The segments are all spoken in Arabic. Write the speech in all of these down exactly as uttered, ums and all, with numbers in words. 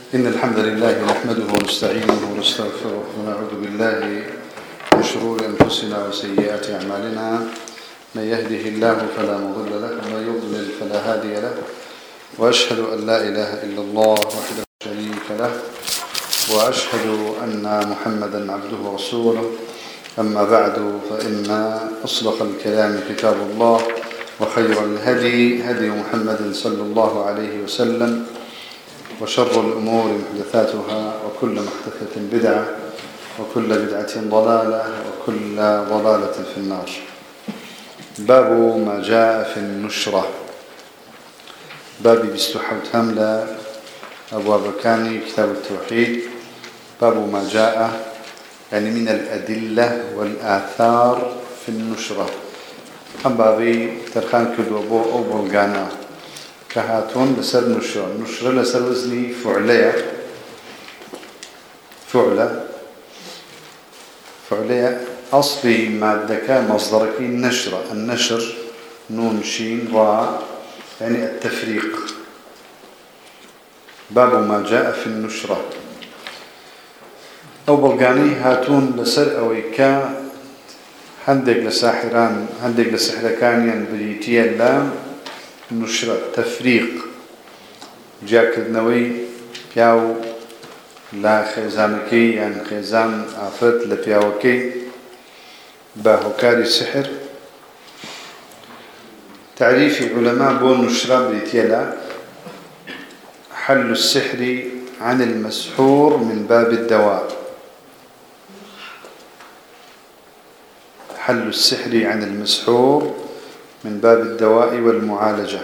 إن الحمد لله نحمده ونستعينه ونستغفره ونعوذ بالله من شرور أنفسنا وسيئات أعمالنا. من يهده الله فلا مضل له ومن يضلل فلا هادي له، وأشهد أن لا إله إلا الله وحده لا شريك له، وأشهد أن محمدا عبده ورسوله. أما بعد، فإن أصدق الكلام كتاب الله، وخير الهدي هدي محمد صلى الله عليه وسلم، وشر الأمور محدثاتها، وكل محدثة بدعة، وكل بدعة ضلالة، وكل ضلالة في النار. باب ما جاء في النشرة. باب بستحوت هملة أبواب كاني كتاب التوحيد. باب ما جاء يعني من الأدلة والآثار في النشرة. هم بابي ترخان كدو أبو أو بلغانا كهاتون لسر نشرة. نشرة لسر وزني فعلية فعلة فعلية أصلي مادة مصدرك النشرة. النشر نون شين راء يعني التفريق. باب ما جاء في النشرة. أو بلغاني هاتون لسر أويكا هندق لساحران هندق لسحركانيان بريتيا لام نشرة تفريق جاك النووي بياو لا خيزانكي يعني خيزان عفرت لبياوكي باهوكاري السحر. تعريف علماء بون نشرة بريتيا لا حل السحر عن المسحور من باب الدواء. حل السحر عن المسحور من باب الدواء والمعالجة.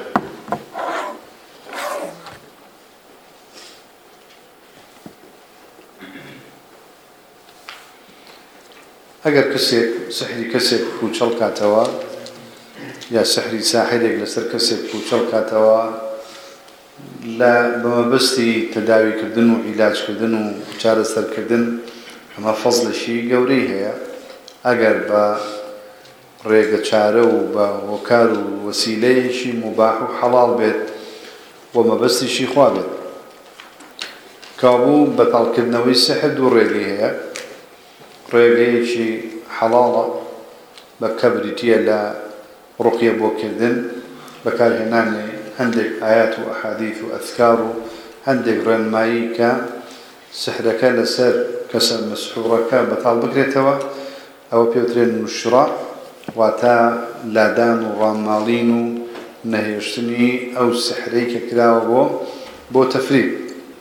أجر كسب سحري كسب كوشل كاتوا يا سحري ساحر يجلس كسب كوشل كاتوا لا بمبستي تداوي كردن وعلاج كردن وشارس كردن أما فضل شيء جوريه. أجر با ريق شاره وبا وكار وسيلة شيء مباح وحلال بيت وما بس شيء خوابت كابو بطل كدنوي السحر دور ريقيه ريقيه شيء حلال بكبرتي لا رقية بوكردن بكار هناني عندك آيات وأحاديث وأذكار عندك رنمايكا سحرك لسر كسر مسحورك بطل بكرتوا أو بيوترين نشرة واتا لادان ورامالين نهيشتني أو سحريك كلاو بو بو تفريق.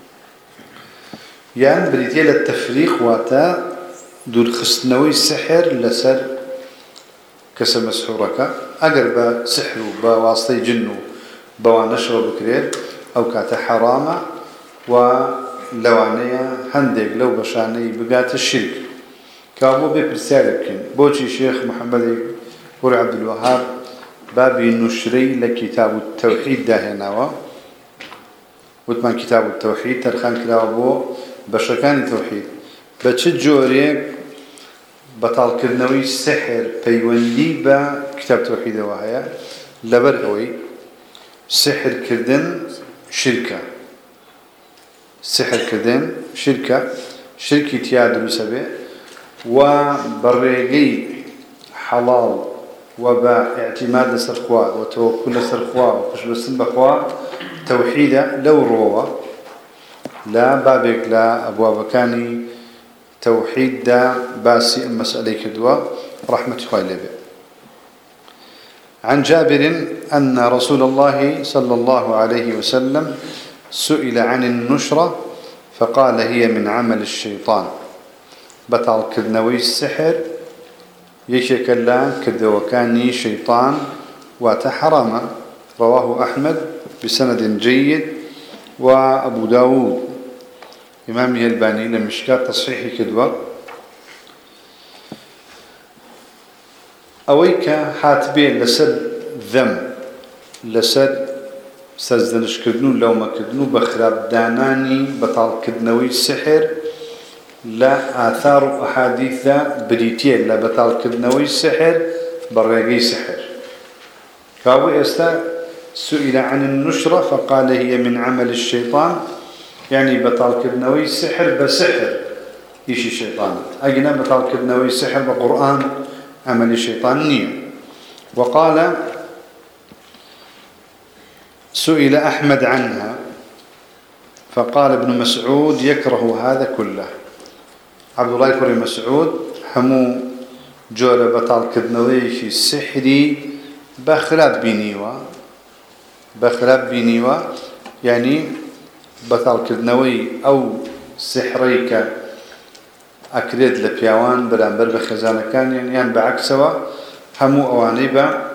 يعني بريتيا للتفريق واتا دور خستنوي السحر لسر كسر مسحورك أقرب سحر بواسطة جنو بوانشر بكرير أو كاتا حرامة ولوانية هندق لو بشاني بقات الشرك كابو ببرسالكن بوشي شيخ محمد بن عبد الوهاب بابي النشري لكتاب التوحيد داهناوا وثمان كتاب التوحيد ترخان كلابو بشكان التوحيد بتشجوري بطال كرنوي السحر بيولي با كتاب التوحيد وهي لبرقوي سحر كردن شركة سحر كردن شركة شركة تياد بسبب وبرقي حلال وباع اعتماد لسرخوا وتوكل لسرخوا وخش بسن بخوا توحيدا لو روى لا بابك لا أبواب كاني توحيد دا باسي المسألة كدوا رحمة الله. عن جابر أن رسول الله صلى الله عليه وسلم سئل عن النشرة فقال هي من عمل الشيطان. بطل كدنوي السحر يشكل كدوكاني شيطان وتحرم. رواه أحمد بسند جيد وأبو داود إمام الباني لمشكات تصحيح كدوة. أويك حاتبين لسد ذم لسد سزدنش كدنو لو ما كدنو بخراب داناني بطل كدنوي السحر لا آثار أحاديث بريتيا لا بطال كدنوي السحر برقي سحر. كابو استا سئل عن النشرة فقال هي من عمل الشيطان يعني بطال كدنوي سحر بسحر إيش الشيطان أجنا بطال كدنوي سحر بقرآن عمل الشيطان نية. وقال سئل أحمد عنها فقال ابن مسعود يكره هذا كله. عبد الله بن مسعود همو جور بطال كدنوي في السحري بخراب بنيوا بخراب بنيوا يعني بطال كدنوي أو سحريك أكريد لبياوان برانبر بخزانة كان يعني, يعني بعكسوا همو أواني با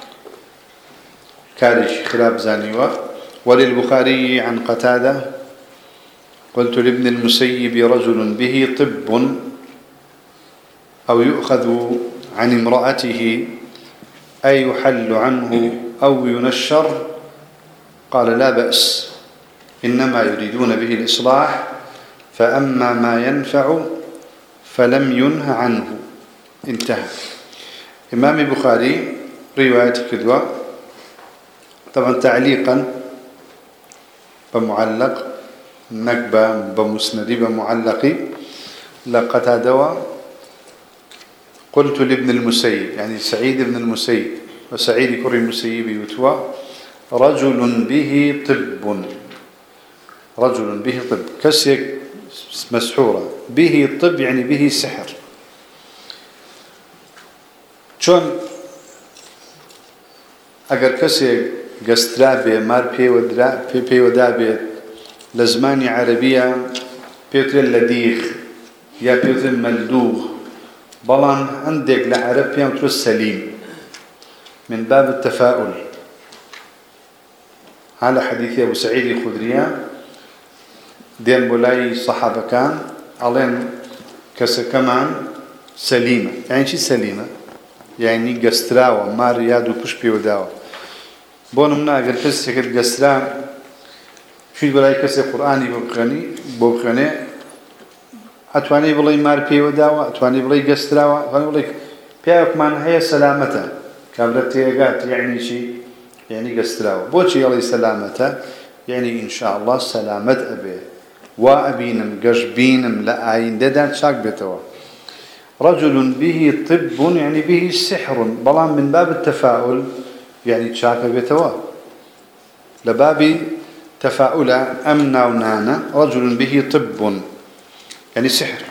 كارش خراب زانيوا. وللبخاري عن قتادة قلت لابن المسيب رجل به طب أو يؤخذ عن امرأته أي يحل عنه أو ينشر قال لا بأس إنما يريدون به الإصلاح فأما ما ينفع فلم ينه عنه. انتهى. إمام البخاري رواية كذوة طبعا تعليقا بمعلق نكبة بمسندي بمعلقي لقد دوا قلت لابن المسيب يعني سعيد بن المسيب وسعيد كري المسيب يتوى رجل به طب رجل به طب كسيك مسحورة به طب يعني به سحر. شون اگر كسيك قسترابي مار بي ودرا بي بي ودابي لزماني عربية بيوتر لديخ يا بيوتر ملدوغ بلان عندك لعربية وترس سليم من باب التفاؤل. على حديث أبو سعيد الخدري دين بولاي صحابة كان علين كس كمان سليمة يعني شي سليمة يعني قستراوة ما ريادو بش بيوداوة بونمنا أقل كسي كد قسترا شو بولاي كسي قرآني ببخاني ببخاني أتواني بلاي مار بيوداوة أتواني بلاي قستراوة أتواني بلاي بياوك من هي سلامته كابلتي قات يعني شي يعني قستراوة بوشي يلي سلامته يعني إن شاء الله سلامة أبي وأبينم قشبينم لأين ددان شاك بيتوا. رجل به طب يعني به سحر بلان من باب التفاؤل يعني شاك بيتوا لباب تفاؤل أمنا ونانا رجل به طب يعني سحر.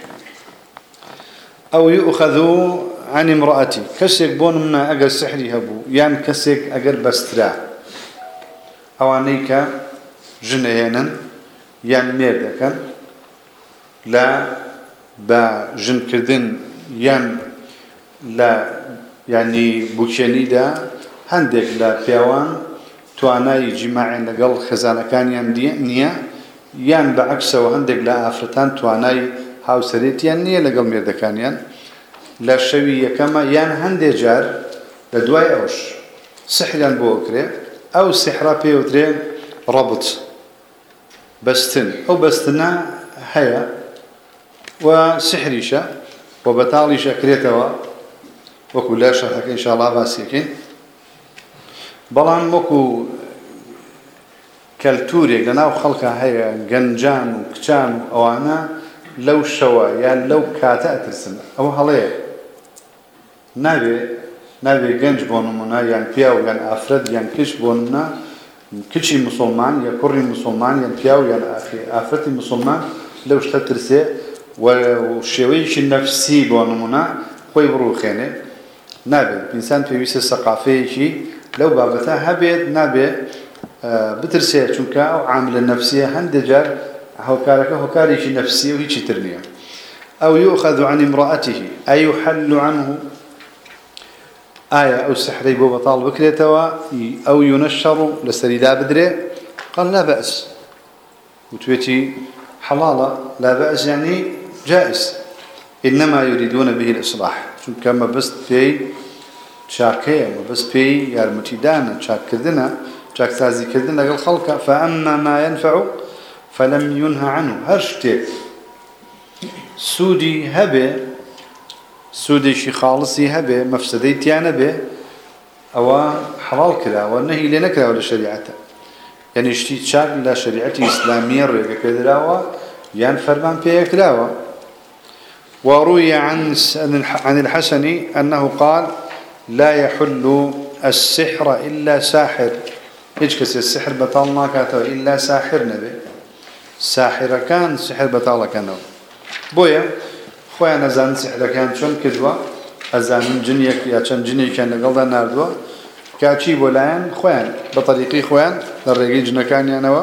أو يؤخذ عن امرأتي كسيك بون منا أجر سحري هبو يعني كسيك أجر بسترا أوانيك جنينا يعني ميردكا لا بجن كردن يعني لا يعني بوشيني دا هندك لا بيوان تواناي جماعي لقل خزانة كان يعني نية يعني بعكسه وهندك لا أفرتان تواناي هاو سريت يعني نية لقل ميردكان يعني لا شوية كما يعني هندي جار لدواي أوش سحرا بوكري أو سحرا بيوتري ربط بستن أو بستنا هيا وسحريشة وبطاليشة كريتوا وكل شرحك إن شاء الله باسيكين بلان مكو كالتوريك لناو خلقها هيا جنجان وكتان وأنا لو شوا يعني لو كاتا ترسم أو هليه نبي نبي جنج بونمنا يعني بياو يعني أفرد يعني كش بوننا كشي مسلمان يا كوري مسلمان يعني بياو يعني أخي أفرد مسلمان لو اشتترسه والشويش النفسي بونمنا خوي بروخينه نبي إنسان في ويس الثقافي شيء لو بابتها هبيت نبي بترسيه چونك أو عامل النفسية هندجر هوكارك هوكاريش نفسي وهيش ترنيه. أو يؤخذ عن امرأته أي يحل عنه آية أو سحري بو بطال بكريتوا أو ينشر لسريدا بدري قال لا بأس وتويتي حلالة لا بأس يعني جائز إنما يريدون به الإصلاح چونك ما بس بي شاكيه ما بس بي يارمتي دانا شاك كردنا شاك تازي كردنا قال خلقه فأما ما ينفع فلم ينهى عنه هرشتك سودي هبه سودي شي خالصي هبه مفسدي تيانا به او حلال كذا والنهي لنكره ولا شريعته يعني شتي تشاك لا شريعة إسلامية رجع كدراوة يعني فرمان فيها كدراوة. وروي عن عن الحسن أنه قال لا يحل السحر إلا ساحر. إيش كسر السحر بطلنا كاتو إلا ساحر نبي ساحر كان سحر بطالة كانوا بويا خويا نزان سحر كان شون كذبة أزان جنيك يا شن جني كان لقلنا ناردوا كاتشي بولان خوان بطريقي خوان للرجال جنا كان ينوا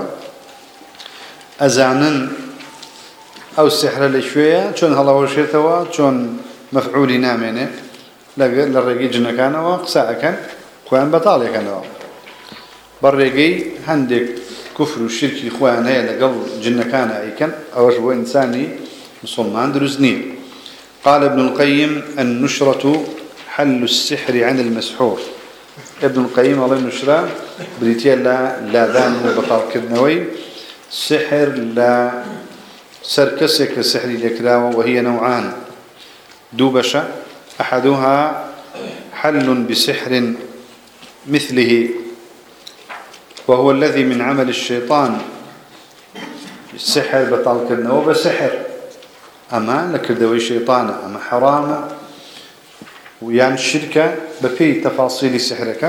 أزانن أو السحر اللي شوية شون هلا وشيتوا شون مفعول نامينه للرجال جنا كانوا قساء كان خوان بطالة كانوا بالرجال عندك كفر والشرك إخوان هي لقل جنة كان أيكن أو هو إنساني مسلمان درزني. قال ابن القيم النشرة حل السحر عن المسحور. ابن القيم الله النشرة بريتيا لا لا ذان بطال كدنوي سحر لا سركسك السحر الكراوة وهي نوعان دوبشة أحدها حل بسحر مثله وهو الذي من عمل الشيطان السحر بطال كدنوه بسحر أما لكردوي شيطان أما حرام ويعني الشركة بفي تفاصيل سحرك.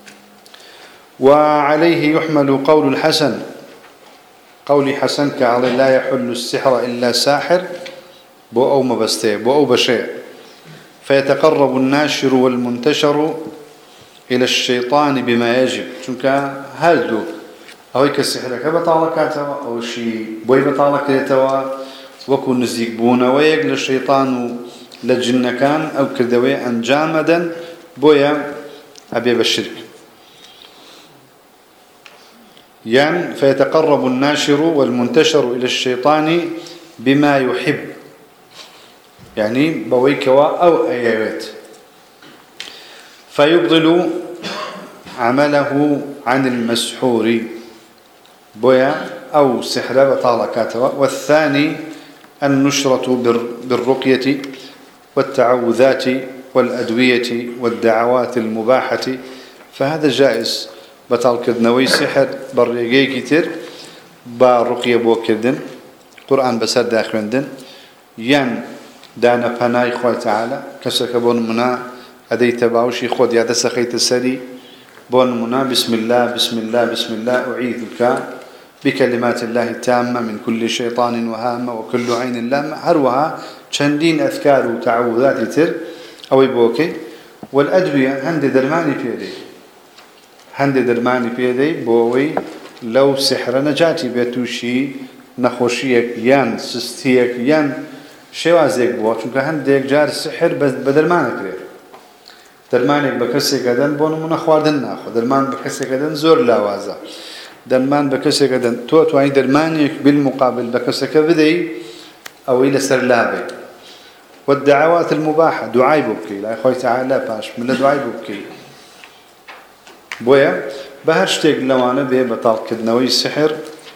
وعليه يحمل قول الحسن قول حسن كعلي لا يحل السحر إلا ساحر بو أو مبستي بو أو بشيء فيتقرب الناشر والمنتشر إلى الشيطان بما يجب چونك هادو أو يكسحرك بطالكاتوا أو شيء بوي بطالكاتوا وكو نزيق بونا ويق للشيطان للجنة كان أو كردوي أن جامدا بويا أبي بالشرك يعني فيتقرب الناشر والمنتشر إلى الشيطان بما يحب يعني بويكوا أو أيوات فيبطل عمله عن المسحور بويا أو سحر بطالكاتوا. والثاني النشرة بالرقية والتعوذات والأدوية والدعوات المباحة فهذا جائز بطال كدنوي سحر بريقي كتير برقية بو كردن قرآن بسر داخلندن ين دانا فناي خواه تعالى كسكبون منا أدي تباوشي خود يادا سخيت السري بون منا بسم الله بسم الله بسم الله أعيذك بكلمات الله التامة من كل شيطان وهامة وكل عين لامة هروها چندين أذكار وتعوذات تر أو بوكي. والأدوية هند درماني بيدي هند درماني بيدي بوي لو سحر نجاتي بيتوشي نخوشيك يان سستيك يان شوازيك بوا چونك هنديك جار السحر بدرمانك ليه درمانك بكسي قدن بونو من خواردن ناخو درمان بكسي قدن زور لاوازا درمان بكسي قدن تو تواني درمانك بالمقابل بكسي كبدي أو إلى سرلابي. والدعوات المباحة دعاي بوكي لا يخوي تعالى باش من دعاي بوكي بويا بهرشتك لوانا بيه بطال كدنوي السحر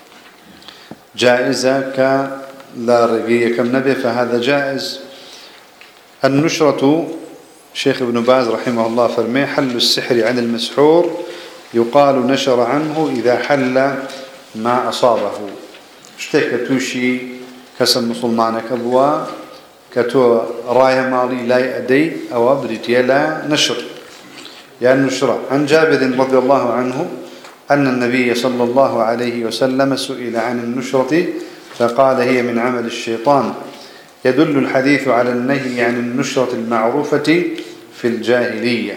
جائزة ك لا رقية كم نبي فهذا جائز. النشرة شيخ ابن باز رحمه الله فرمي حل السحر عن المسحور يقال نشر عنه إذا حل ما أصابه اشتك توشي كسم مسلمانك أبوا كتو راية مالي لا يأدي أو أبريتيا لا نشر يعني نشر. عن جابر رضي الله عنه أن النبي صلى الله عليه وسلم سئل عن النشرة فقال هي من عمل الشيطان. يدل الحديث على النهي عن النشرة المعروفة في الجاهلية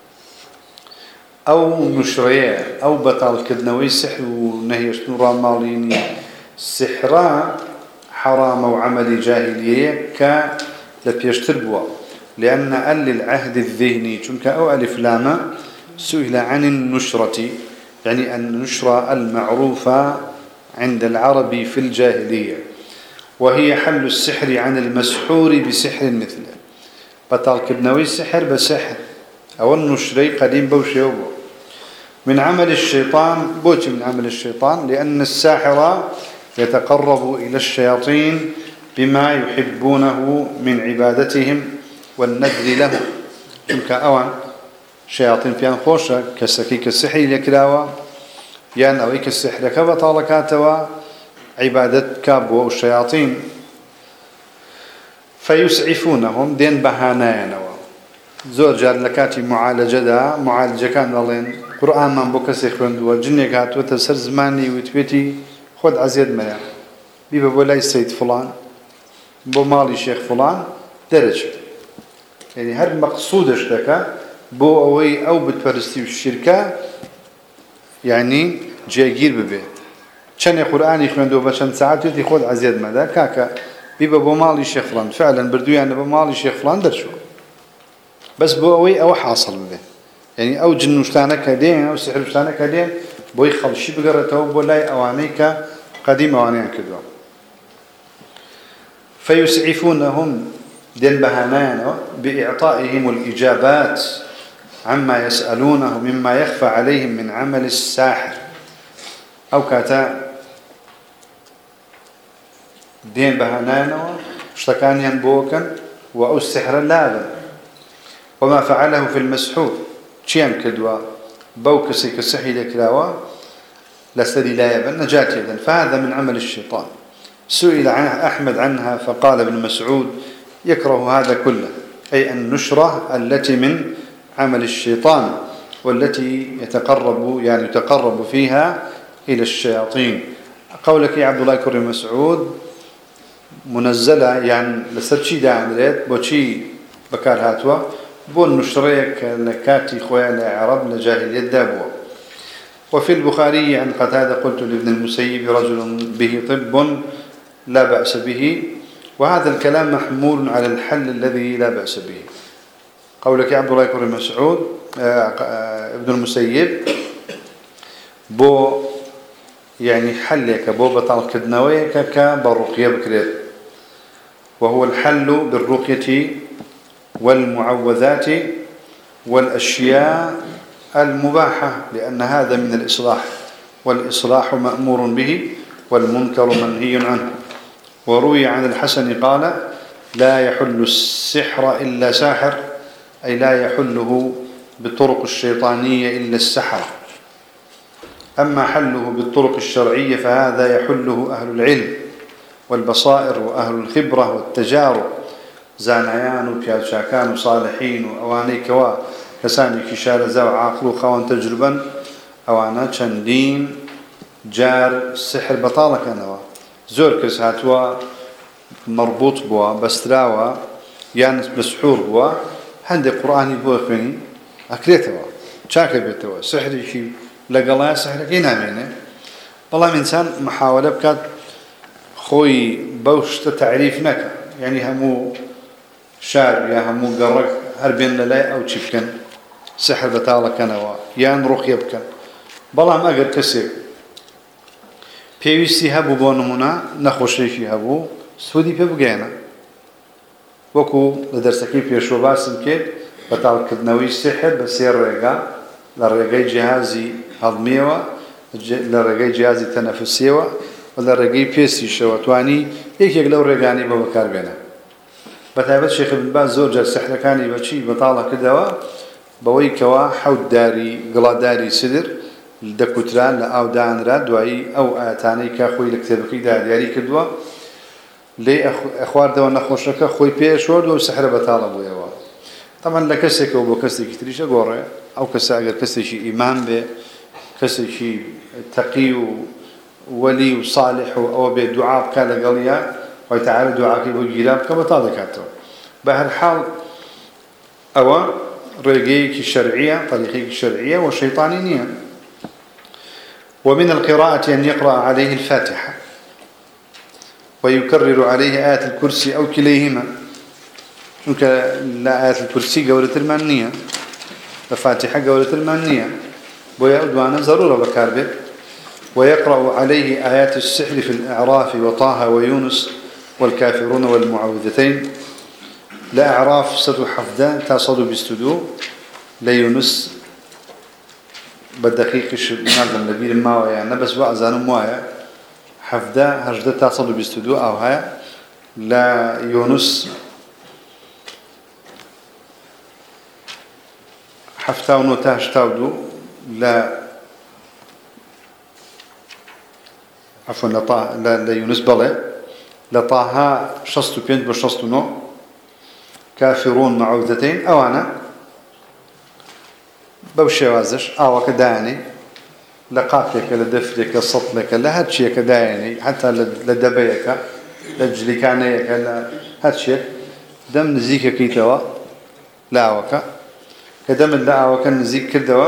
أو نشرية أو بطال كدنوي سحر ونهي شنورا ماليني سحرا حرام وعمل جاهلية كالبيشتربوا لأن أل العهد الذهني چونك أو ألف لاما سئل عن النشرة يعني النشرة المعروفة عند العرب في الجاهلية وهي حل السحر عن المسحور بسحر مثله بطال كدنوي سحر بسحر أو النشري قديم بوشيوبو من عمل الشيطان بوتي من عمل الشيطان لأن الساحر يتقرب إلى الشياطين بما يحبونه من عبادتهم والنذر له چونك أوان شياطين فيان خوشة كسكيك السحر لكلاوة يعني أويك السحر كبطالكاتوا عبادتك بو الشياطين فيسعفونهم دين بهانينوا زور جار لكاتي معالجة دا معالجة كان الله قرآن من بوكس يخوند والجنة هات وتسر زماني وتبيتي خد عزيز مريا بيبا بولاي السيد فلان بو مالي شيخ فلان درجة يعني هر مقصودش لك بو أوي أو بتبرستي الشركة يعني جايجير ببي كان قرآن يخوند وبشان ساعات يتي خد عزيز مريا كاكا بيبا بو مالي شيخ فلان فعلا بردو يعني بو مالي شيخ فلان درجة بس بو أوي أو حاصل به يعني أو جنوشتانك هدين أو سحرشتانك هدين بو يخلشي بقرته بولاي أوانيك قديم أوانيك كدوا فيسعفونهم دين بهانان بإعطائهم الإجابات عما يسألونه مما يخفى عليهم من عمل الساحر أو كاتا دين بهانان اشتكان ينبوكا وأو السحر اللازم وما فعله في المسحور شيئا كدوا بوكسي كسحي لكلاوا لسدي لا يبن نجاة يدا فهذا من عمل الشيطان سئل عنه أحمد عنها فقال ابن مسعود يكره هذا كله أي النشرة التي من عمل الشيطان والتي يتقرب يعني يتقرب فيها إلى الشياطين قولك يا عبد الله كريم مسعود منزلة يعني لسرشي داعم ريت بوشي بكار هاتوا بون نشريك لكاتي خويا لعرب لجاهلية دابوا وفي البخاري عن قتادة قلت لابن المسيب رجل به طب لا بأس به وهذا الكلام محمول على الحل الذي لا بأس به قولك يا عبد الله بن مسعود ابن المسيب بو يعني حلك بو بطل كدنويك كبالرقية بكرير وهو الحل بالرقية والمعوذات والأشياء المباحة لأن هذا من الإصلاح والإصلاح مأمور به والمنكر منهي عنه وروي عن الحسن قال لا يحل السحر إلا ساحر أي لا يحله بالطرق الشيطانية إلا السحر أما حله بالطرق الشرعية فهذا يحله أهل العلم والبصائر وأهل الخبرة والتجارب زانيان وبيادشاكان وصالحين وأواني كوا كساني كشار زو عاقل وخوان تجربا أوانا چندين جار سحر بطالة كانوا زور كس هاتوا مربوط بوا بستراوا يعني مسحور بوا هندي قرآني بوا خني أكريتوا شاكل بيتوا سحر شيء لقلا سحر كينا منه والله إنسان محاولة بكات خوي بوش تعريف نك يعني همو شار يا همو قرق هربين لا أو تشكن سحر بطالة كانوا يان رقية بكن بلا ما قد كسر بيوسي هبو بونمونا نخوشيشي هبو سودي بيبقينا وكو لدرسكي بيشو باسم كيد بطال كدنوي السحر بسير رقا لرقاي جهازي هضميوة لرقاي جهازي تنفسيوة ولرقاي بيسي شواتواني يك يك لو رقاني ببكار بينا بتعبت شيخ ابن باز زوجة السحر كاني بشي بطالة كدوا بوي كوا حود داري قلا داري سدر لدكتران لأو دان راد وعي أو آتاني كأخوي لكتابكي دا دياري كدوا لي أخوار دوا نخوشك أخوي بيشورد وسحر بطالة بويوا طبعا لكسك وبكسك كتريش أقوره أو كسا أقر كسي شي إيمان به كسي شي تقي ولي وصالح أو بدعاء كان قليا ويتعالى دعاء بجيراب كبطالة كاتو بهالحال أو رقيك الشرعية طريقيك الشرعية والشيطانية ومن القراءة أن يقرأ عليه الفاتحة ويكرر عليه آية الكرسي أو كليهما ممكن لا آية الكرسي قولة المانية الفاتحة قولة المانية ويأدوانا ضرورة بكاربه ويقرأ عليه آيات السحر في الأعراف وطه ويونس والكافرون والمعوذتين لا أعراف ستو حفظان تصدوا باستدو لا يونس بالدقيق نظر النبي الماوى يعني بس وأذان موايا حفظة هجدة تصدوا باستدو أو هاي لا يونس حفظة ونوتاش تاودو لا عفوا لطه ليونس بله لطه شصت بينت بشصت نو كافرون معوذتين أو أنا بوشي وازش أو كداني لقافك لدفلك لصطلك لهاتشي كداني حتى لدبيك لجلكانيك لهاتشي دم نزيك كيتوا لاوك كدم اللاوك نزيك كدوا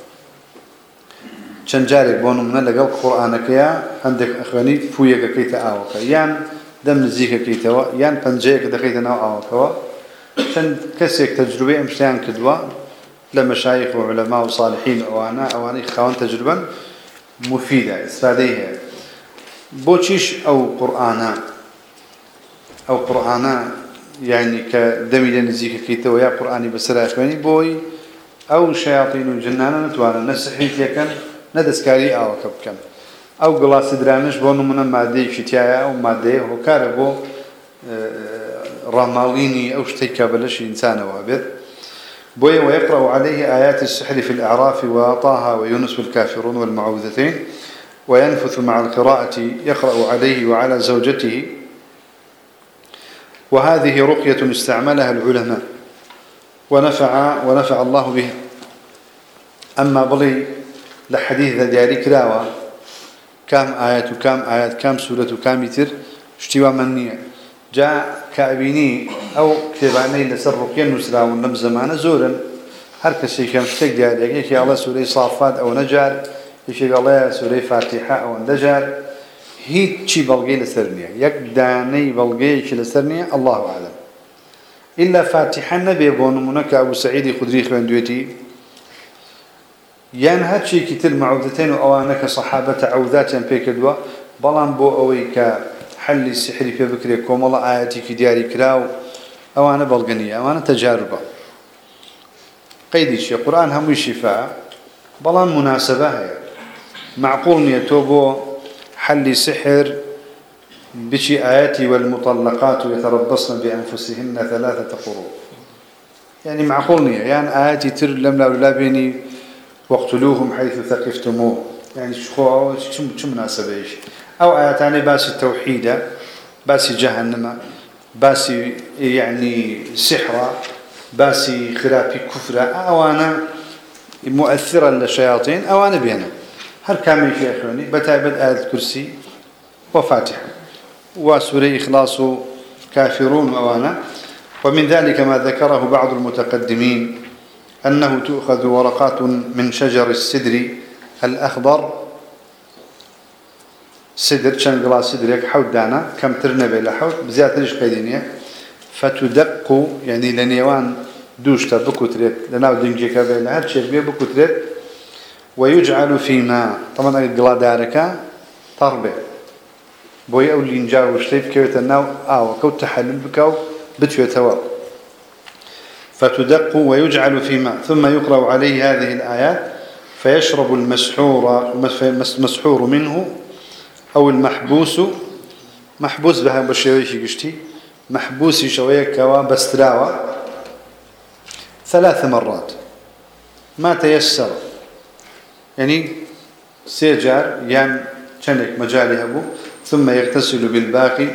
چنجارك بونو من لقل قرآنك يا عندك أخواني فويك كيتا آوك يان دم نزيك كيتوا يان پنجيك دقيتا نو آوكوا چند كسيك تجربة امشتان كدوا لمشايخ وعلماء وصالحين أوانا أواني خوان تجربة مفيدة استفاديها بوشيش أو قرآنا أو قرآنا يعني كدمي لنزيك كيتوا يا قرآني بسرعة أخواني بوي أو شياطين الجنان نتوانا نسحيت يكن ندسكاري أو كبكن أو قلاص درامش بونو من مادة شتيايا أو مادة هو كاربو راماليني أو شتيكا بلش إنسان وابد بوي ويقرأ عليه آيات السحر في الأعراف وطه ويونس والكافرون والمعوذتين وينفث مع القراءة يقرأ عليه وعلى زوجته وهذه رقية استعملها العلماء ونفع ونفع الله به أما بلي لحديث ذا دياري كراوة كام آيات وكام آيات كام سورة وكام يتر اشتوى منية جاء كابيني أو كتباني لسر رقية نسرا ونم زمان زورا هر كسي كان شتك دياري يكي الله سورة صافات أو نجار يكي الله سورة فاتحة أو نجار هي تشي بلغي لسرنية يكداني بلغي لسرنية الله أعلم إلا فاتحة نبي بونمونك أبو سعيد خدري خواندويتي يان هاتشي كتير معوذتين وأوانك صحابة عوذات بيكدوا بلان بو أويك حل السحر في بكريكم والله آياتي في دياري كراو أوانا بلغنية أوانا تجاربة قيديش القرآن هم شفاء بلان مناسبة هي معقول نيتوبو حل سحر بشي آياتي والمطلقات يتربصن بأنفسهن ثلاثة قروء يعني معقول نية يعني آياتي تر لم لا بيني واقتلوهم حيث ثقفتموه يعني شو شو مناسبة إيش أو آياتاني باس التوحيد باس جهنم باس يعني سحرة باس خرافي كفرة أو أنا مؤثرة للشياطين أو أنا بينا هل كامل في أخواني بتعبد آية الكرسي وفاتحة وسورة إخلاص كافرون أوانا ومن ذلك ما ذكره بعض المتقدمين أنه تؤخذ ورقات من شجر السدر الأخضر سدر شان قلا سدرك حود دانا كم ترنبه لحود بزيادة ليش قيدينية فتدق يعني لنيوان دوشتا بكترت لناو دنجيكا بيلا هاد شيء بيه بكترت ويجعل في ماء طبعا القلا داركا طربه بوي أو اللي نجاو وشتيف كيوت الناو آو كوت تحلل بكاو بتويتوا فتدق ويجعل في ماء ثم يقرأ عليه هذه الآيات فيشرب المسحور مسحور منه أو المحبوس محبوس بها بشويش قشتي محبوس شوية كوا بستراوة ثلاث مرات ما تيسر يعني سيجار يان شنك مجالي أبو ثم يغتسل بالباقي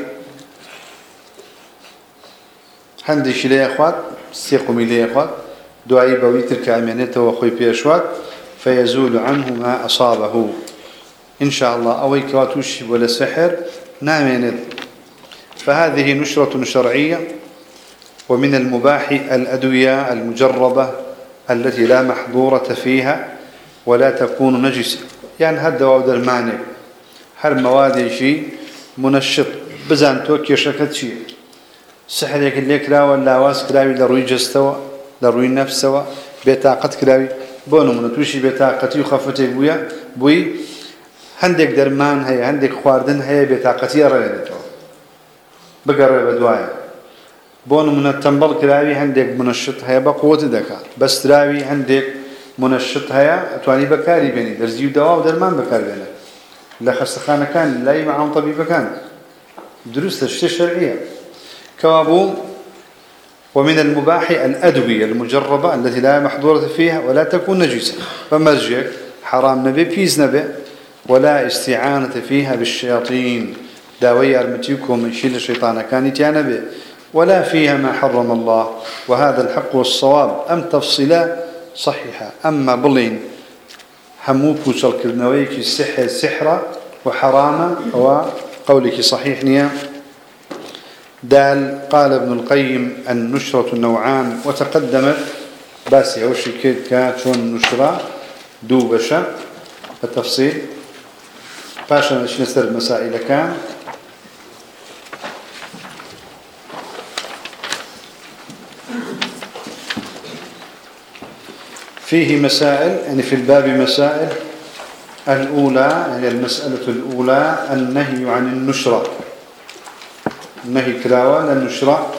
هندي شي لي اخوات سيقومي لي اخوات دعاء بويتر كامنته وخوي بيشوات فيزول عنه ما اصابه ان شاء الله او يكواتوش ولا سحر نامنت فهذه نشرة شرعية ومن المباح الأدوية المجربة التي لا محظورة فيها ولا تكون نجسة يعني هذا هو المعنى هر مواد شيء منشط بزان توكي شركت شيء سحر يك اللي كلا ولا واس كلاوي لروي جستوا لروي نفسوا بطاقة كلاوي بونو من توشي بطاقتي وخفتي بويا بوي عندك درمان هي عندك خواردن هي بطاقتي رأيته بقرب بدوايا بونو من التنبل كلاوي عندك منشط هي بقوة ذكاء بس تراوي عندك منشط هي تواني بكاري بيني درزيو دواء ودرمان بكاري بيني لا خستخانة كان لا معهم طبيب كان دروس الشيء الشرعية كوابو ومن المباح الأدوية المجربة التي لا محظورة فيها ولا تكون نجسة فمرجك حرام نبي بيز نبي ولا استعانة فيها بالشياطين داوي أرمتيكم يشيل الشيطان كانت يعني به ولا فيها ما حرم الله وهذا الحق والصواب أم تفصيلا صحيحة أما بلين هموك وصل كرنويك السحر سحرة وحرامة وقولك صحيح نيا دال قال ابن القيم النشرة نوعان وتقدمت باسي أو شكيت كاتون نشرة دوبشة التفصيل باشا نشنستر مسائل كان فيه مسائل يعني في الباب مسائل الأولى يعني المسألة الأولى النهي عن النشرة النهي كلاوة للنشرة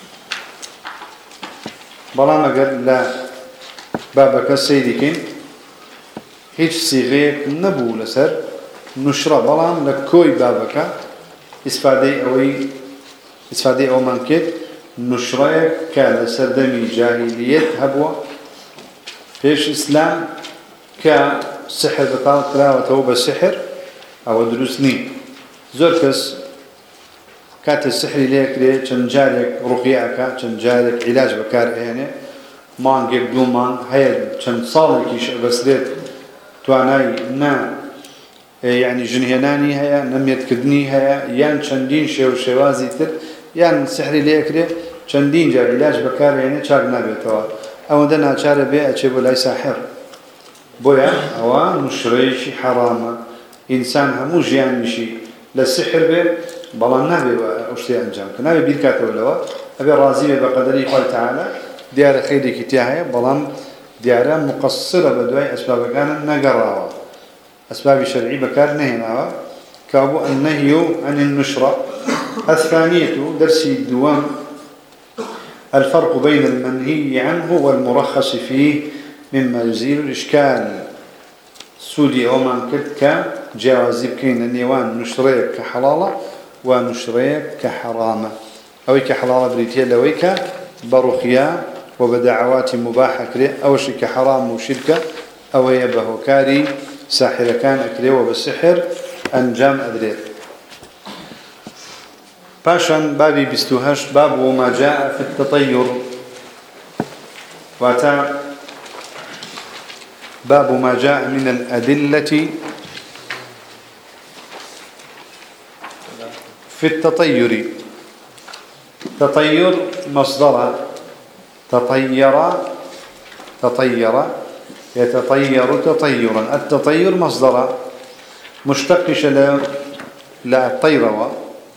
بلا ما قال لا بابك سيدك هيج صيغيك نبو لسر نشرة بلا لكوي بابك استفادي أوي استفادي أو منكت نشرة كان سردمي جاهلية هبوة فيش إسلام كسحر بطال كلاوة بسحر أو دروسني زركس كات السحر ليك ليه تنجارك رقيعك تنجارك علاج بكار يعني مان قبل مان هاي تن صالك بس ليه تواناي نا يعني جنهناني هيا نميت كدني هيا يان چندين شيء وشوازي تر يان سحر ليك ليه چندين جا علاج بكار يعني چاق نابيتوا أو دنا چاره بي أچه بولاي ساحر بويا أو نشريش حرامة إنسان همو جيانيشي للسحر بي بلان نبي أشتي أنجام نبي بيركاته ولوا أبي راضي بقدره قال تعالى ديار خيري كتياها بلان ديار مقصرة بدوي أسباب كان نقرأوا أسباب شرعي بكار نهنا كابو النهي عن النشرة الثانية درسي الدوام الفرق بين المنهي عنه والمرخص فيه مما يزيل الإشكال سودي أو من كد كجواز بكين النيوان نشريك كحلالة ونشريك كحرامة أو كحلالة بريتيا لويك برخيا وبدعوات مباحة كري أو شي كحرام وشركة أو يبهو كاري ساحر كان أكري وبالسحر أنجام أدري باشان بابي بستوهش باب وما جاء في التطير واتا باب ما جاء من الأدلة في التطير تطير مصدر تطير تطير يتطير تطيرا التطير مصدر مشتقش لا لا الطير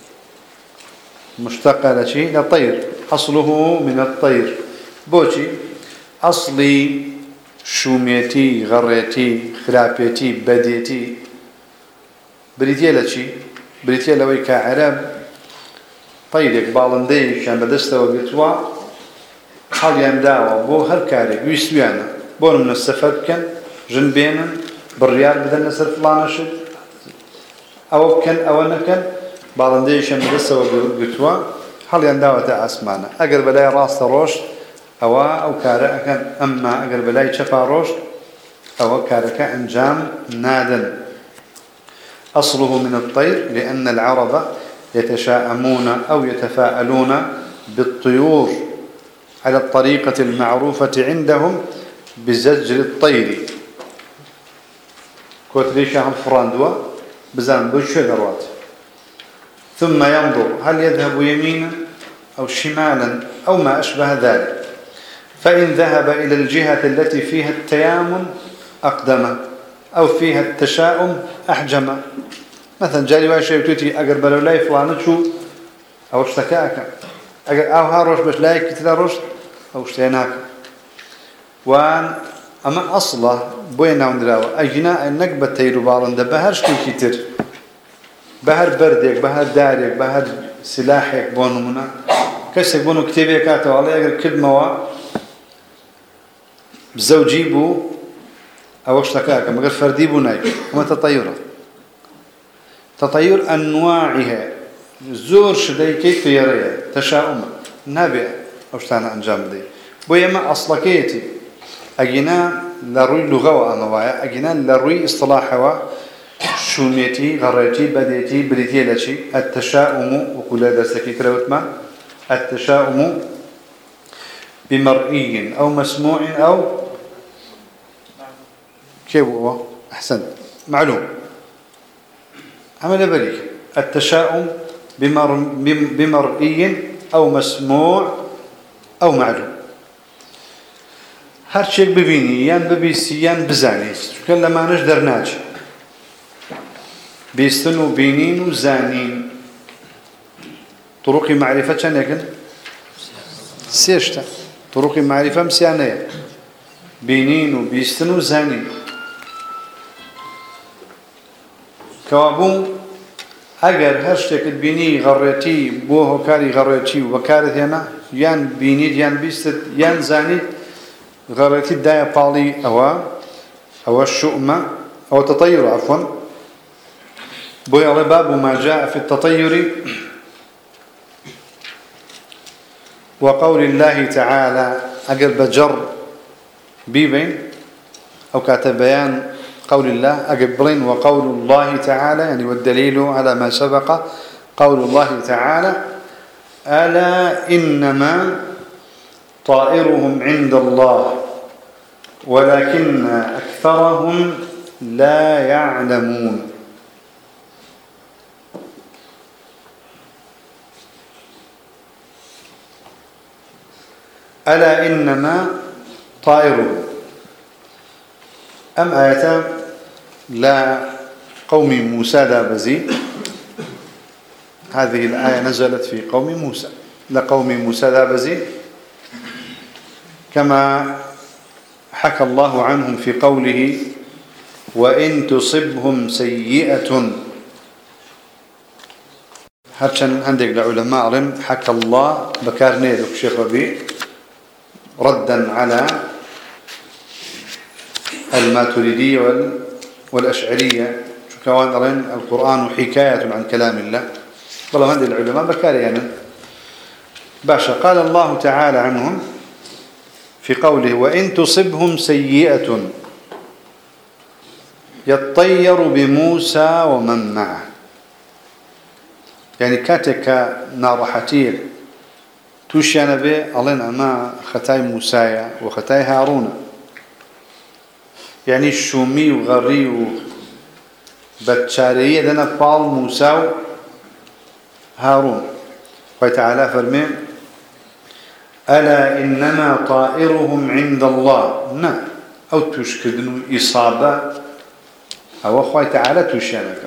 مشتق لشيء لطير أصله من الطير بوشي أصلي شوميتي غريتي خرابيتي بديتي بريتيا لشي بريتيا لوي كعرب طيرك بالندي كان بدسته وقتوا حال ينداوا بو هالكاري ويسويانا بون من السفر كان جنبينا بالريال بدنا نصرف فلان شد أو كان أو نكن بالندي كان بدسته وقتوا حال ينداوا تأسمانا أقرب لا راس روش أو أو كارا كان أما أقرب لا شفا روش أو كارك أنجام نادن أصله من الطير لأن العرب يتشاءمون أو يتفاءلون بالطيور على الطريقة المعروفة عندهم بزجر الطير كوتريشهم فراندوا بزان بالشجرات ثم ينظر هل يذهب يمينا أو شمالا أو ما أشبه ذلك فإن ذهب إلى الجهة التي فيها التيامن أقدم أو فيها التشاؤم أحجم مثلا جاري واحد شيء بتوتي أجر بلولاي فلان شو أو اشتكاك أجر أو هاروش بس لا يكتلا روش أو اشتيناك وان أما أصله بوينا وندراو أجناء النقبة تيرو بالند بهرش كتير بهر بردك بهر دارك بهر سلاحك بونمنا كسر بونو كتيبي كاتو على أجر كلمة وا بزوجي بو أو اشتكاك مقر فردي بو نايك وما تطيره تطير أنواعها زور شدي كيف يريها تشاؤم نابع أوشتانا أنجام دي بويما أصلكيتي أجينا لروي لغة وأنواع أجينا لروي اصطلاحها شوميتي غريتي بديتي بريتي لشي التشاؤم وكل درسك تروتما التشاؤم بمرئي أو مسموع أو كيف هو أحسن معلوم عمل بريك التشاؤم بمر بمرئي أو مسموع أو معلوم هر شيء ببيني يان ببيسي يان بزاني كل ما نقدر ناجي بيستن وبينين وزانين طرق معرفة شان يكن سيشتا طرق معرفة مسيانية بينين وبيستن وزانين كوابون اگر هشتك بيني غريتي بوه كاري غريتي وكارث هنا يان بيني يان بيست يان زانيت غريتي دايا بالي او او الشؤمة او التطير عفوا بوي على باب ما جاء في التطير وقول الله تعالى اگر بجر بيبين او كاتب بيان قول الله أقبلين وقول الله تعالى يعني والدليل على ما سبق قول الله تعالى ألا إنما طائرهم عند الله ولكن أكثرهم لا يعلمون ألا إنما طائرهم أم آياتان لا قوم موسى دابزي هذه الآية نزلت في قوم موسى لقوم موسى دابزي كما حكى الله عنهم في قوله وإن تصبهم سيئة هرشان عندك العلماء علم حكى الله بكارني ذوك شيخ ربي ردا على الماتريدية والأشعرية كوان أرين القرآن حكاية عن كلام الله والله هذه العلماء بكاري يعني باشا قال الله تعالى عنهم في قوله وإن تصبهم سيئة يطير بموسى ومن معه يعني كاتك نارحتير توشينا به ألين أما ختاي موسى وختاي هارون يعني الشومي وغري وبتشارية دنا بال موسى هارون وتعالى فرمي ألا إنما طائرهم عند الله نعم أو تشكدنوا إصابة أو أخوة تعالى تشانك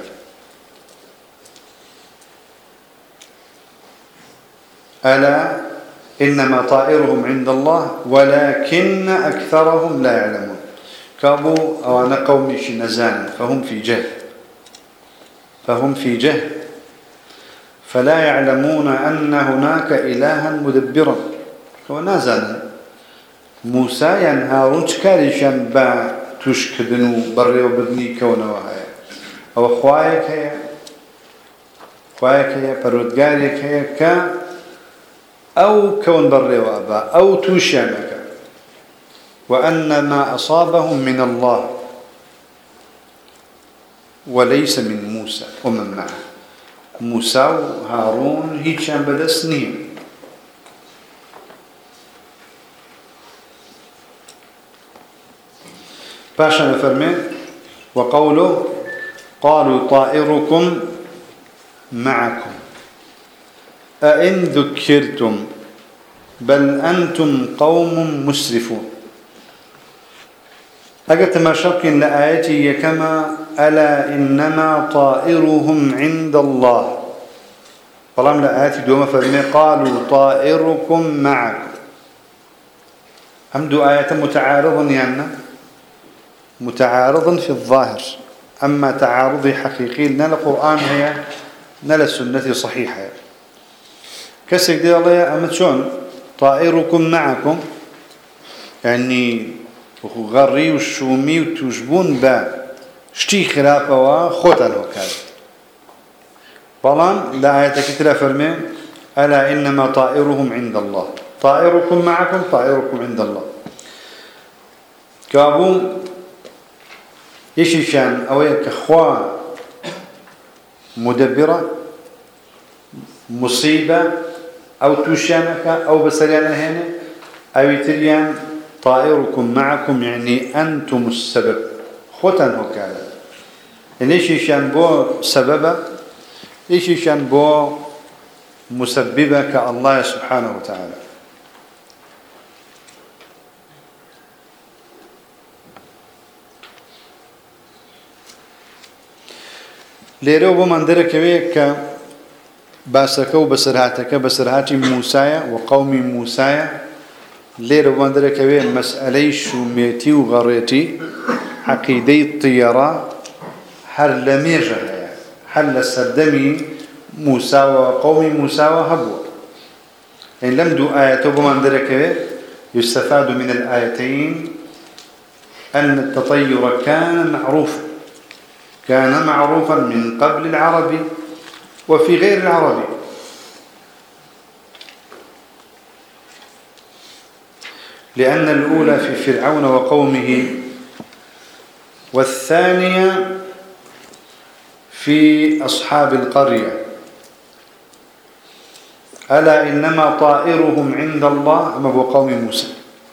ألا إنما طائرهم عند الله ولكن أكثرهم لا يعلمون كابو أو أنا قومي نزان فهم في جهل فهم في جهل فلا يعلمون أن هناك إلها مدبرا ونازل موسى ينهارون تكاري شنبا تشكدنو بري وبدني كونه هيا أو خوايك هيا خوايك هيا برودقاريك هيا ك أو كون بري وأبا أو توشامك وأن ما أصابهم من الله وليس من موسى ومن معه موسى وهارون هيتشان بدا سنين باشا نفرمي وقوله قالوا طائركم معكم أئن ذكرتم بل أنتم قوم مسرفون أجت ما شك لآيتي كما ألا إنما طائرهم عند الله فلم لآيتي دوما فرمي قالوا طائركم معكم هم دو آيات متعارض يعني متعارض في الظاهر أما تعارض حقيقي لنا القرآن هي نلا السنة صحيحة كسك دي الله أمد شون طائركم معكم يعني وغري والشومي وتوجبون با شتي خلافة وخوتا الوكال بلان لا آية كتلا فرمي ألا إنما طائرهم عند الله طائركم معكم طائركم عند الله كابون يشيشان أو يكخوا مدبرة مصيبة أو توشانك أو بسريان هنا أو تريان طائركم معكم يعني أنتم السبب خوتن هكذا ليش يشان بو سببه ليش يشان بو مسببه كالله سبحانه وتعالى. ليرو بمن دركوي ك باسكو بسرهاتك بسرهاتي موسى وقوم موسى ليرو بمن دركوي مسألة شوميتي وغريتي عقيدة الطيرة هر لميجة هل السردمي موسى وقوم موسى وهبوا إن لم دو آياته بمن دركوي يستفاد من الآيتين أن التطير كان معروفا كان معروفا من قبل العربي وفي غير العربي. لأن الأولى في فرعون وقومه والثانية في أصحاب القرية. ألا إنما طائرهم عند الله أما هو قوم موسى.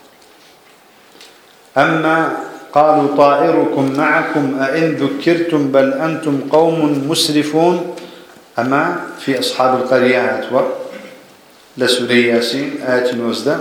أما قالوا طائركم معكم أئن ذكرتم بل أنتم قوم مسرفون أما في أصحاب القرية أتوا لسوري ياسين آية نوزدة.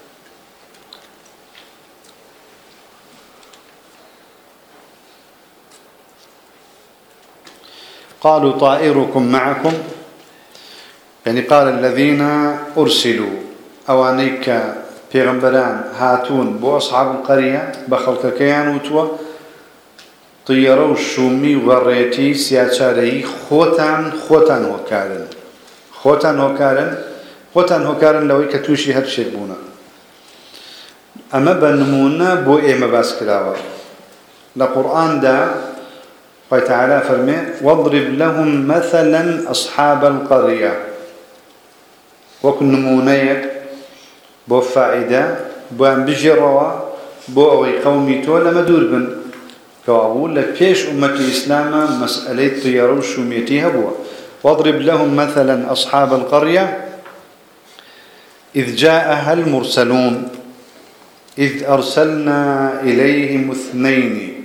قالوا طائركم معكم يعني قال الذين أرسلوا أوانيك پیغمبران هاتون بو أصحاب القرية بخلق كيان وتوا طيروا الشومي وغريتي سياتشاري خوتان خوتان وكارن خوتان وكارن خوتان وكارن لو يكتوشي هر شيء بونا أما بنمونا بو إيما باس كلاوة لقرآن دا قال تعالى فرمي واضرب لهم مثلا أصحاب القرية وكن نمونيك بو فائدة بو أن بجروا بو أوي قومي تولا مدور بن كوابول لكيش أمة الإسلام مسألة طيارو الشوميتي هبوا واضرب لهم مثلا أصحاب القرية إذ جاءها المرسلون إذ أرسلنا إليهم اثنين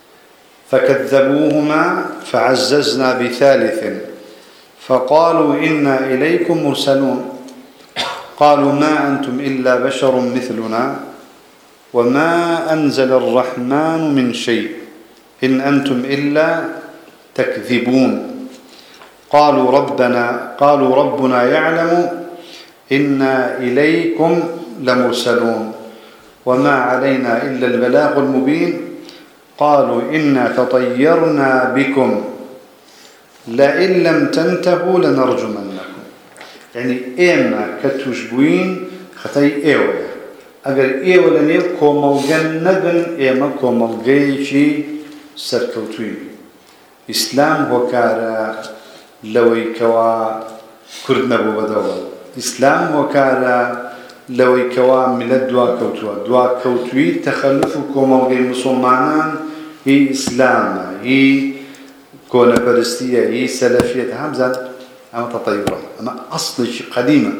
فكذبوهما فعززنا بثالث فقالوا إنا إليكم مرسلون قالوا ما أنتم إلا بشر مثلنا وما أنزل الرحمن من شيء إن أنتم إلا تكذبون قالوا ربنا قالوا ربنا يعلم إنا إليكم لمرسلون وما علينا إلا البلاغ المبين قالوا إنا تطيرنا بكم لئن لم تنتهوا لنرجمنكم يعني إيما كتوشبوين خطي إيوة أجر إيوة لنيل كومالجن نبن إيما كومالجيشي سركوتوين إسلام هو كارا لوي كوا كرد نبو بدول إسلام هو كارا لوي كوا من الدوا كوتوا دوا كوتوي تخلف كومالجي مسلمان هي إسلام هي كون برستية هي سلفية همزة أما تطيرة أما أصل شيء قديمة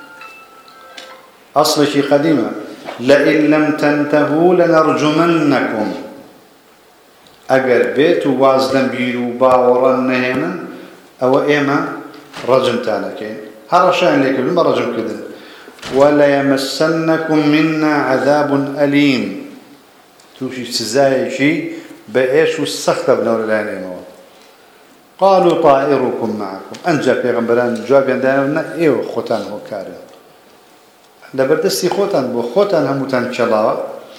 أصل شيء قديمة لئن لم تنتهوا لنرجمنكم أجر بيت وازلم بيرو باورا نهما أو إما رجم تانكين هرشان لك بما رجم كذا ولا يمسنكم منا عذاب أليم توشي سزاي شيء بإيش والسخطة بنور العين قالوا طائركم معكم أنجا پیغمبران جواب يندانا إيو خوتان هو كارن لبردستي خوتان بو خوتان هموتان كلاوا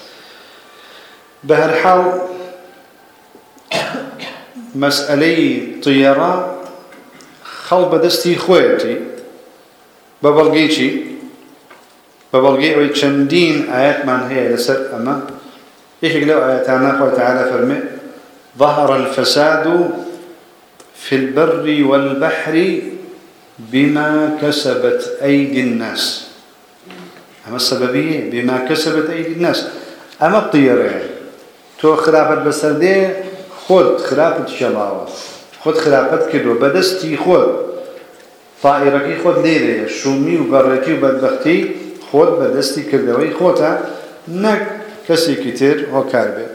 بهالحال مسألة طيارة خل بدستي خويتي ببلغيتي ببلغي ويتشندين آيات من هي لسر أما إيش يقولوا آياتنا قال تعالى فرمي ظهر الفساد في البر والبحر بما كسبت أيدي الناس أما السببية بما كسبت أيدي الناس أما الطيارة تو خرافة بسردية خود خرافة شلاوة خود خلافت كدو بدستي خود طائركي خود ليري شومي وقرتي وبدبختي خود بدستي كردوي خوتا نك كسي كتير هوكار بي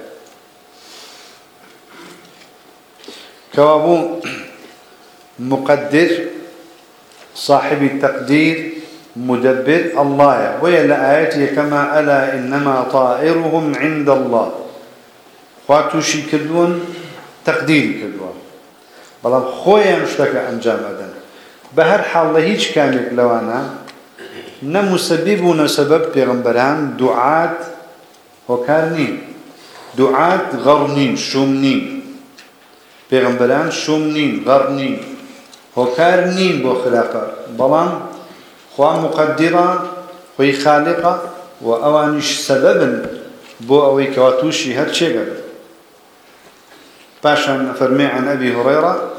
كوابو مقدر صاحب التقدير مدبر الله ويا لآياته كما ألا إنما طائرهم عند الله خواتوشي كدون تقديري كدون بلام خويا مشتكى أنجام أدن بهر حال هيج كامل لوانا نمسبب ونسبب پیغمبران دعاة وكارنين دعاة غرنين شومنين پیغمبران شومنين غرنين وكارنين بو خلافة بلام خواه مقدرة خواه خالقة وأوانش سببا بو أوي كواتوشي هر چه قبل باشا فرمي عن أبي هريرة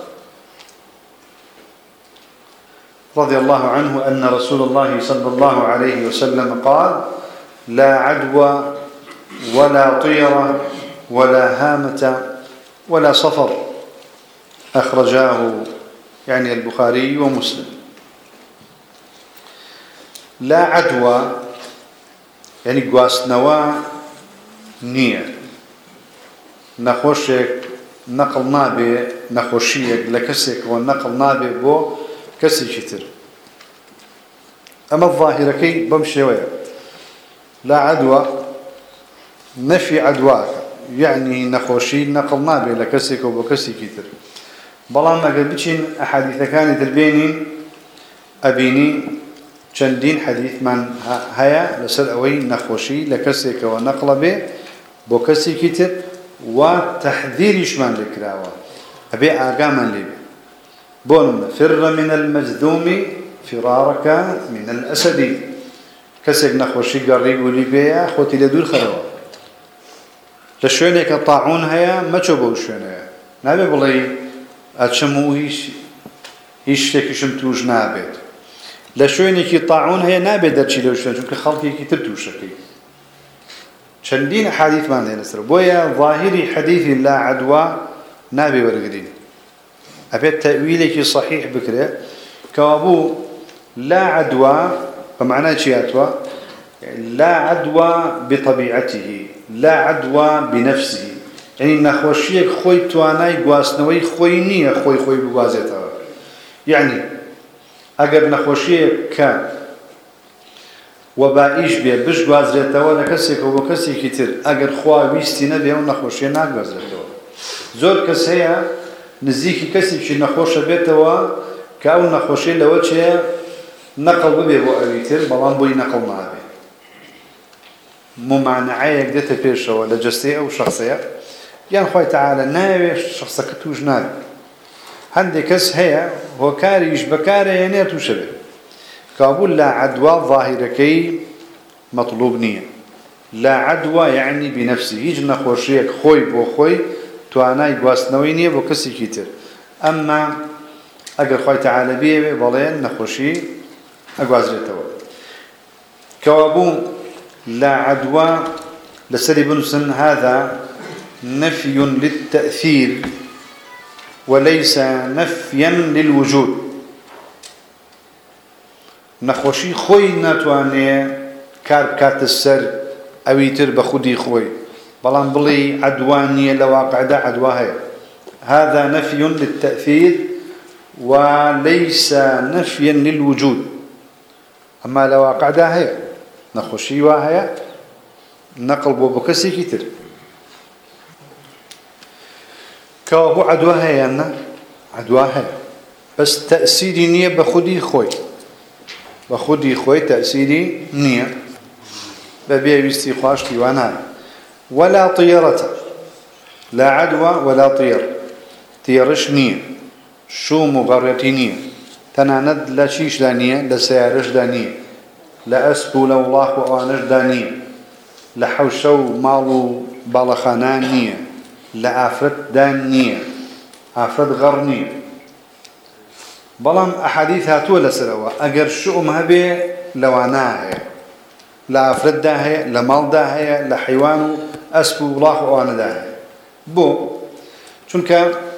رضي الله عنه أن رسول الله صلى الله عليه وسلم قال لا عدوى ولا طيرة ولا هامة ولا صفر أخرجاه يعني البخاري ومسلم لا عدوى يعني قواسنوا نية نخوشك نقل نابي نخوشيك لكسك والنقل نابي بو كسي كتر أما الظاهرة كي بمشي ويا لا عدوى نفي عدواك يعني نخوشي نقل نابي لكسك وبكسي كتر بلان ما قد بيشين أحاديث كانت البينين أبيني چندين حديث من هيا لسر أوي نخوشي لكسك ونقل به بكسي كتر وتحذيرش من لكراوة أبي آقاما لبي بون فر من المجذوم فرارك من الأسد كسك نخوشي قريب وليبيا خوتي لدول خلوة لشوينك الطاعون هيا ما تشوبوا شوينك نابي بلي أتشمو هيش هيش تكشم توج نابد لشوينك طاعون هيا نابي درشي لو شوين چونك خلقي كتر توشكي چندين حديث ما عندنا سر بويا ظاهري حديث لا عدوى نابي ورقدين أبي تأويلك صحيح بكرة كوابو لا عدوى فمعناه شياتوا لا عدوى بطبيعته لا عدوى بنفسه يعني نخوشيك خوي تواناي قواسنوي خوي نية خوي خوي بقوازيتها يعني أقب نخوشيك ك وبائش بيه بش قوازيتها ولا كسيك وبكسي كتير أقر خوا ويستي نبيه ونخوشيه نا قوازيتها زور كسيها نزيكي كسي بشي نخوش بيتوا كأو نخوشي لوجه نقل ببي بو أبيتر بلان بوي نقل معبي ممعنعيك ديتا بيشا ولا جسدية أو شخصية يعني خوي تعالى ناوي شخصك توج ناوي هندي كس هي هو كاريش بكاري يعني توشبه كابول لا عدوى ظاهركي مطلوب نية لا عدوى يعني بنفسه يجي نخوشيك خوي بو خوي تواناي قواسنوي نية بو كسي كتير أما أقل خوي تعالى بيه بلين نخوشي أقوازريتوا كوابو لا عدوى لسري بنسن هذا نفي للتأثير وليس نفيا للوجود نخوشي خوي ناتواني كار كات السر أو يتر بخودي خوي بلان بلي عدوانية لواقع دا عدواها هذا نفي للتأثير وليس نفيا للوجود أما لواقع دا هي نخوشي واهي نقل بوبكسي كتير كوابو عدواها يعني عدواها بس تأثيري نية بخودي خوي بخودي خوي تأثيري نية ببيع يستيقاش كيوانا ولا طيرة لا عدوى ولا طير طيرش نية شو مغرتي نية تناند لا شيش دانية لا سيارش دانية لا أسبو لو الله وأنش دانية لا حوشو مالو بالخانان نية لا عفرت دانية عفرت غرنية بلام أحاديث هاتوا لسروا أجر شؤم هبي لواناه لا عفرت داهية لا مال داهية لا حيوان أسبو الله وأنا داهية بو چونك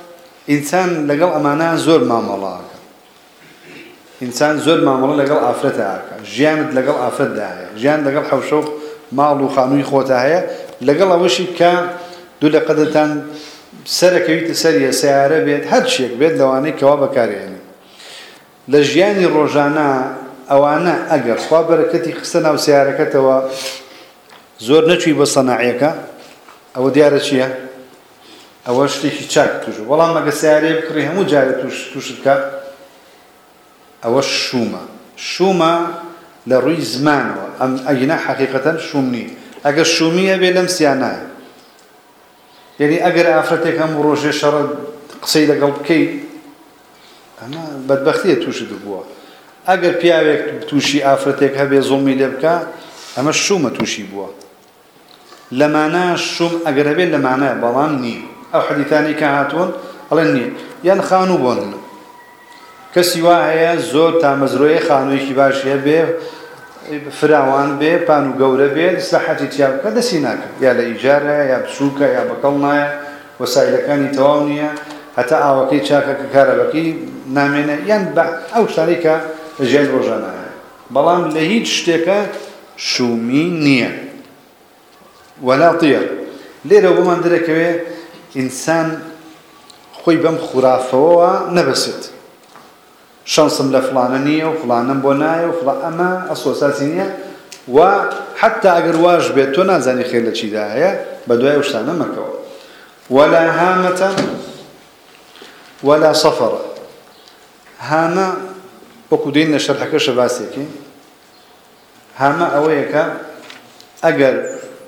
إنسان لقل أمانة زور معاملة إنسان زور معاملة لقل عفرتها جياند لقل عفرتها جياند لقل حوشوق مالو خانوي خوتها هي لقل وشي كان دول قدرتان سركويت سرية سيارة بيت هاد شيء بيت لواني كوابا كاري يعني لجياني روجانا أو أنا أجر خبركتي خسنا وسيارة كتوا زور نشوي بصناعيك أو ديار شيء أو شتي شاك توجو والله ما قسيارة بكريها مو جاري توش توشك أو الشومة الشومة لروي زمان أم أجنا حقيقة شومني أجر الشومية بلمسيانا يعني أجر أفرتك هم روجي شر قصيدة قلبكي أنا بدبختية توشي دبوا أجر بيعك توشي أفرتك هبي ظلمي لبكا أما الشومة توشي بوا لمعنى الشوم أجر هبي لمعنى بلام ني أو حديثاني كهاتون على النية يعني خانو بون كسيوا هي زور تامزروي خانوي كباش هبي فراوان بي بانو جورة بي صحتي تياب كذا سيناك يا لإيجارة يا بسوكة يا بقلنا وسائل كاني توانية حتى أوكي شاكا كهربكي نامينا ينبع أو شركة جيل روجانا بلام لهيج شتكا شومي نية ولا طير ليه ربما ندرك كوي إنسان خوي بم خرافة نبسط شانسم لفلانة نية وفلانة بوناية وفلان أما أصل أساسية وحتى أجر واجبتنا زاني خير لشي داعية بدوية وشتانا مكوا ولا هامة ولا صفر هامة وكدين شرحك شباسيكي هامة أويك أجر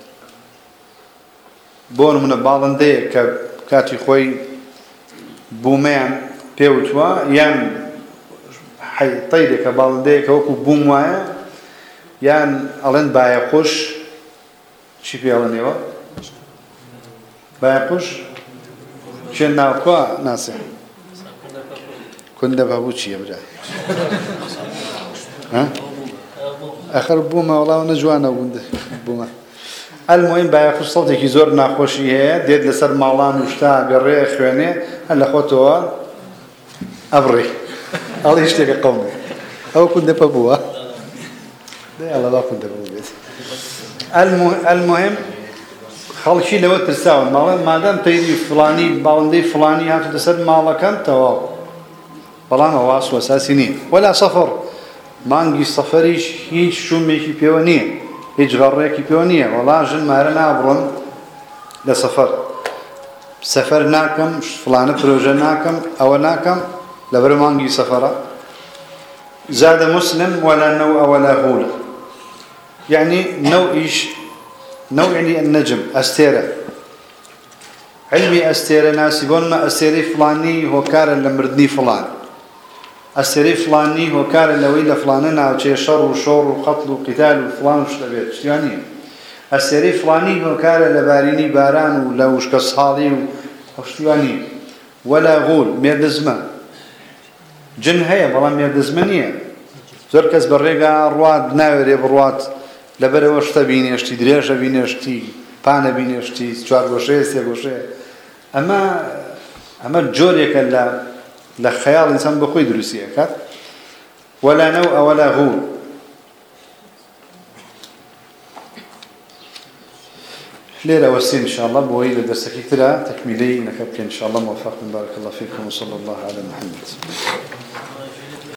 بون من بعضندي كاتي خوي بومان بيوتوا يان حي طيرك بعضندي كوكو بوموايا يان ألين بايقوش شي في ألين يوا بايقوش شن ناقوا ناسه كندا بابوشي يا برا ها آخر بوما والله ونجوانا وند بوما المهم بايقوش صوتي كي زور ناقوشي هي ديد لسر مالان وشتا قريه خواني هلا خوتوا أبري الله يشتكي قومي أو كندا بابوا ده الله لا كندا بابوا المهم خلشي لو ترساون مالا ما دام تيجي فلاني باوندي فلاني هاتو تسد مالا كان تواو بلان واس واساسيني ولا صفر مانجي صفريش هيج شوميكي بيونيه هيج غريكي بيونيه والله جن مارنا برون لسفر سفر ناكم فلانة بروجة ناكم أو ناكم لبر مانجي سفرة زاد مسلم ولا نوع ولا غول يعني نوع إيش نوع يعني النجم أستيرة علمي أستيرة ناسبون ما أستيري فلاني هو كار لمردني فلان أستيري فلاني هو كار لويل فلاننا وشي شر وشور وقتل وقتال وفلان وشلبيت شو يعني أستيري فلاني هو كار لباريني باران ولوش كصحالي وشو يعني ولا غول ميردزما جن هي بلا ميردزمانية زركز بالرقا رواد ناوري برواد لبره وشتا بینیشتی دریاش بینیشتی پان بینیشتی چهار گوشه سه گوشه اما اما جوری که ل لخیال انسان بخوی درستیه کرد ولا نوع ولا غول ليلة وسين إن شاء الله بوي لدرس كثيرة تكميلي نكبك إن شاء الله موفق بارك الله فيكم وصلى الله على محمد